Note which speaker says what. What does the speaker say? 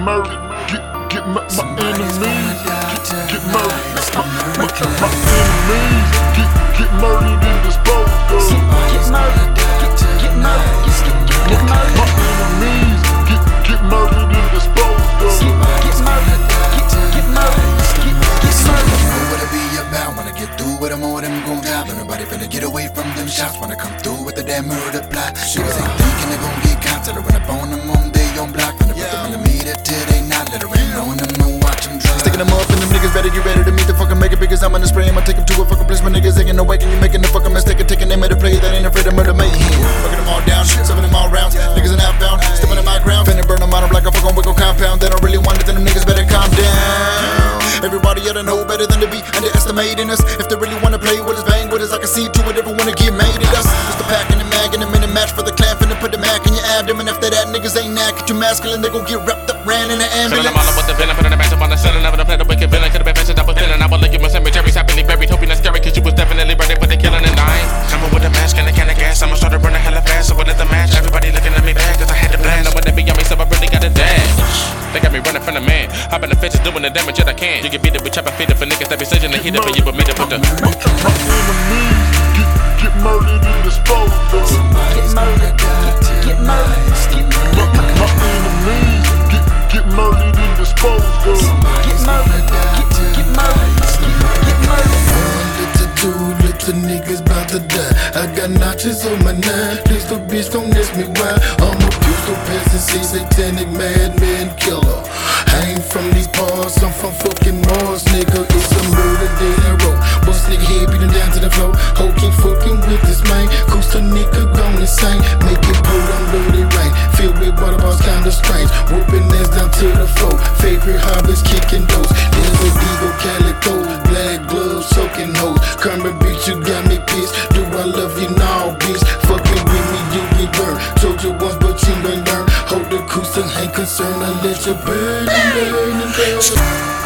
Speaker 1: murdered, get my enemies, get murdered, my enemies, get murdered and disposed of.
Speaker 2: Get murdered, get murdered, get murdered.
Speaker 1: My enemies, get murdered and disposed of.
Speaker 2: Get murdered, get murdered, get murdered.
Speaker 3: Know what it be about. Wanna get through with them, all them gon' die. But nobody finna get away from them shots. Wanna come through with the damn murder plot. Niggas ain't thinking they gon' get caught till they run up on them on their own block. Finna put them in the meter till they not. Let it rain on them and watch them drive.
Speaker 4: Sticking them up and them niggas better get ready to meet the fucking mega because I'm gonna spray him. I take him to a fucking place. My niggas ain't no way. Can you making the fucking mistake of taking them at a player that ain't afraid of murder mayhem? Fucking them all down, serving them all rounds. Niggas in outbound, stepping in my ground. Finna burn them out, I'm like a fucking wiggle compound. They don't really want it, then them niggas better calm down. Everybody oughta know better than to be underestimating us. If they really wanna play with us, bang with us, I can see to it, everyone wanna get made at us. Just the pack and the mag and the minute match for the clan. Finna put the mac in your abdomen. After that, niggas ain't knack, too masculine, they gon' get wrapped up, ran in the ambulance.
Speaker 5: Filling them all up with the venom, putting the matchup on the ceiling. Never played a wicked villain, could've been ventured up with feeling. I was looking with cemeteries, happily buried, hoping that's scary, cause you was definitely ready for the killing and dying. Coming with a mask and a can of gas, I'ma start to run hella fast, so we let the match. Everybody looking at me bad, cause I had to blast. Know what they be on me, so I really got a dash. They got me running from the man, hopping the fences, doing the damage that I can. You can beat it with chopping feet for niggas that be surging the heat up, and you with me to put the.
Speaker 1: My enemies, get murdered and disposed of.
Speaker 2: Get murdered, get murdered,
Speaker 1: My enemies, get murdered and disposed of.
Speaker 2: get murdered, get murdered, get murdered.
Speaker 3: One little two little niggas bout to die. I got notches on my nine. Please the bitch don't ask me why. I'm a pistol peasant, see satanic madman killer. I ain't from these parts, I'm from fucking Mars, nigga. It's a murder day I wrote. Bust nigga head beating down to the floor. Ho keep fucking with this man. Coast a nigga gone insane. Make it cold, I'm dirty rain. Filled with water balls, kinda strange. Whooping ass down to the floor. Favorite hobbies, kicking those. There's a Eagle Calico, black gloves, soaking hoes. Kermit, bitch, you got me pissed. Do I love you now, bitch? Fucking with me, you get burned. Told you once, but you ain't learn. Hold the coast and ain't concerned. I let you burn and burn and burn.